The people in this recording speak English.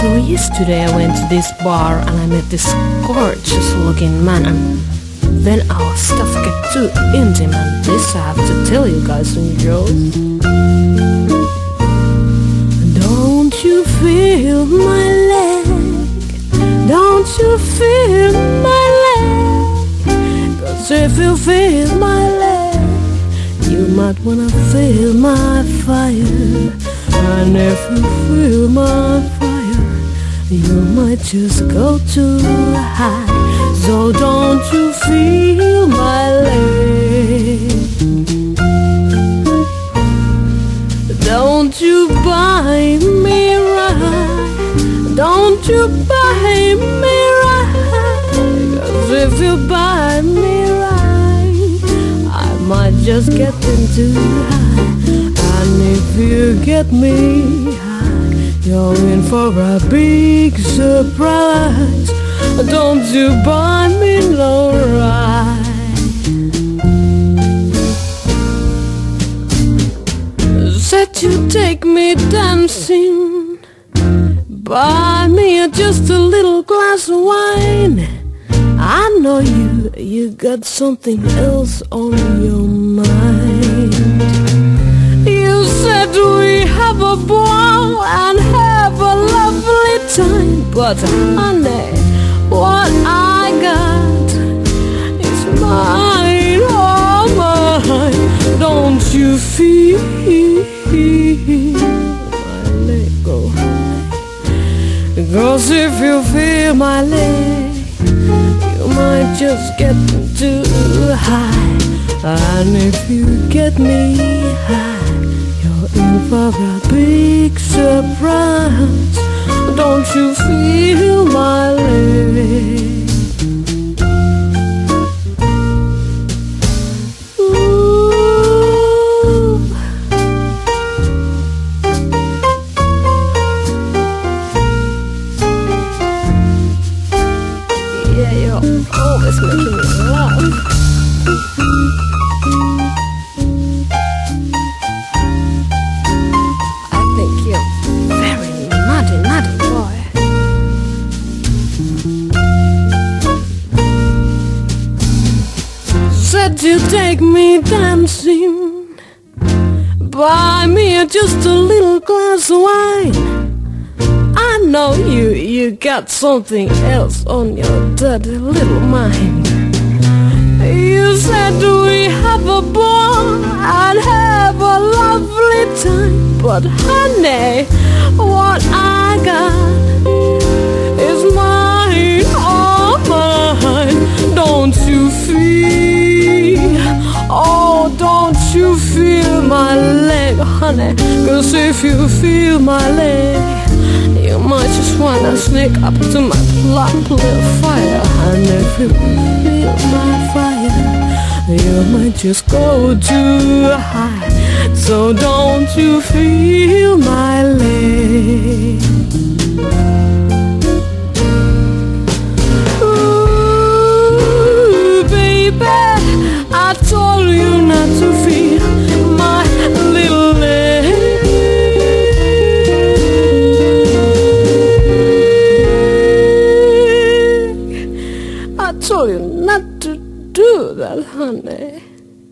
So yesterday I went to this bar and I met this gorgeous looking man, and then our stuff get too intimate, and this I have to tell you guys and girls. Don't you feel my leg? Don't you feel my leg? 'Cause if you feel my leg, you might wanna feel my fire. And if you feel my fire, you might just go too high. So don't you feel my leg? Don't you buy me right? Don't you buy me right? 'Cause if you buy me right, I might just get into high. And if you get me high, you're in for a big surprise. Don't you buy me no ride? Said you take me dancing, buy me just a little glass of wine. I know you got something else on your mind. You said we have a ball and have a lovely time, but honey, what I got is mine, all mine. Don't you feel my leg go high? Because if you feel my leg, you might just get too high. And if you get me high, you're in for a big surprise. Don't you feel my leg? Ooh. Yeah, you're always making me laugh. I think you're very naughty boy. Said you take me dancing, buy me just a little glass of wine. I know you got something else on your dirty little mind. You said we have a ball and have a lovely time, but honey, what I got is mine, all mine. Don't you feel, oh, don't you feel my leg, honey? 'Cause if you feel my leg, you might just wanna sneak up to my plump little fire. And if you feel my fire, you might just go too high. So don't you feel my leg?